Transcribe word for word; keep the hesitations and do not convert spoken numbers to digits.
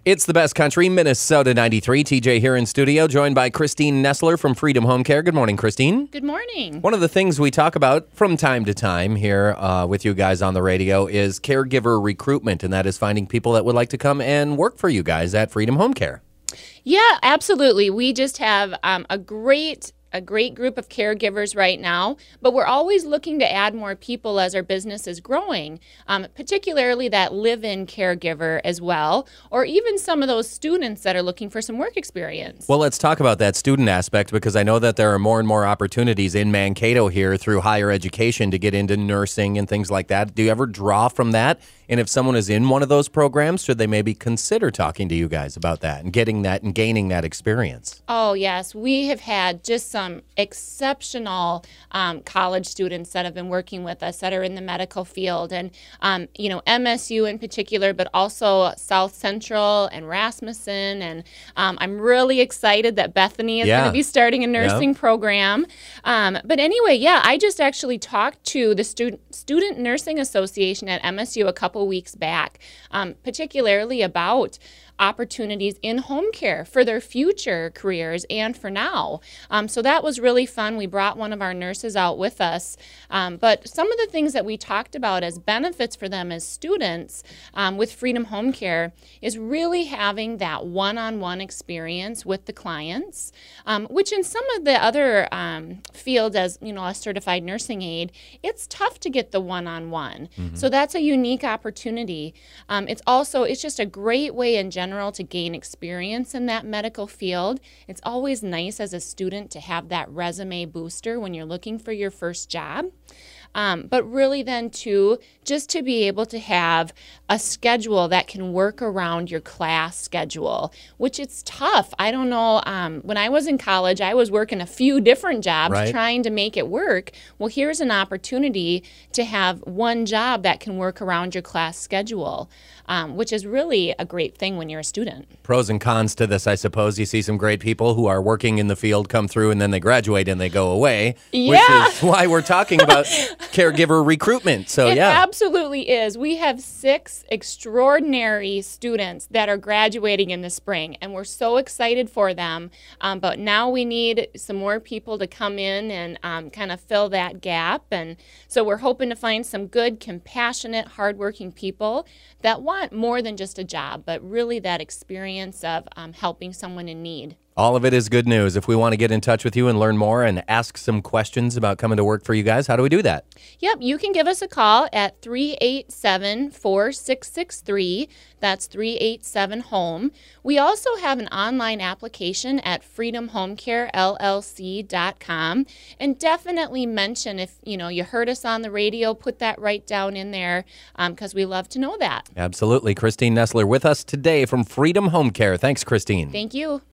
It's the best country, Minnesota ninety-three. T J here in studio, joined by Christine Nestler from Freedom Home Care. Good morning, Christine. Good morning. One of the things we talk about from time to time here uh, with you guys on the radio is caregiver recruitment, and that is finding people that would like to come and work for you guys at Freedom Home Care. Yeah, absolutely. We just have um, a great a great group of caregivers right now, but we're always looking to add more people as our business is growing, um, particularly that live-in caregiver as well, or even some of those students that are looking for some work experience. Well, let's talk about that student aspect, because I know that there are more and more opportunities in Mankato here through higher education to get into nursing and things like that. Do you ever draw from that? And if someone is in one of those programs, should they maybe consider talking to you guys about that and getting that and gaining that experience? Oh, yes. We have had just some exceptional um, college students that have been working with us that are in the medical field. And, um, you know, M S U in particular, but also South Central and Rasmussen. And um, I'm really excited that Bethany is Yeah. going to be starting a nursing Yeah. program. Um, but anyway, yeah, I just actually talked to the Student Student Nursing Association at M S U a couple weeks back, um, particularly about opportunities in home care for their future careers and for now. Um, so that was really fun. We brought one of our nurses out with us. Um, but some of the things that we talked about as benefits for them as students um, with Freedom Home Care is really having that one-on-one experience with the clients, um, which in some of the other um, fields as, you know, a certified nursing aide, it's tough to get the one-on-one. Mm-hmm. So that's a unique opportunity. Um, it's also, it's just a great way in general to gain experience in that medical field. It's always nice as a student to have that resume booster when you're looking for your first job. Um, but really then too, just to be able to have a schedule that can work around your class schedule, which it's tough. I don't know, um, when I was in college, I was working a few different jobs Right. trying to make it work. Well, here's an opportunity to have one job that can work around your class schedule, um, which is really a great thing when you're a student. Pros and cons to this, I suppose. You see some great people who are working in the field come through and then they graduate and they go away, Yeah. which is why we're talking about caregiver recruitment. So, It yeah. absolutely is. We have six extraordinary students that are graduating in the spring, and we're so excited for them. Um, but now we need some more people to come in and um, kind of fill that gap. And so we're hoping to find some good, compassionate, hardworking people that want more than just a job, but really that experience of um, helping someone in need. All of it is good news. If we want to get in touch with you and learn more and ask some questions about coming to work for you guys, how do we do that? Yep, you can give us a call at three eight seven, four six six three. That's three eight seven, HOME. We also have an online application at freedom home care L L C dot com. And definitely mention if, you know, you heard us on the radio, put that right down in there because um, we love to know that. Absolutely. Christine Nestler with us today from Freedom Home Care. Thanks, Christine. Thank you.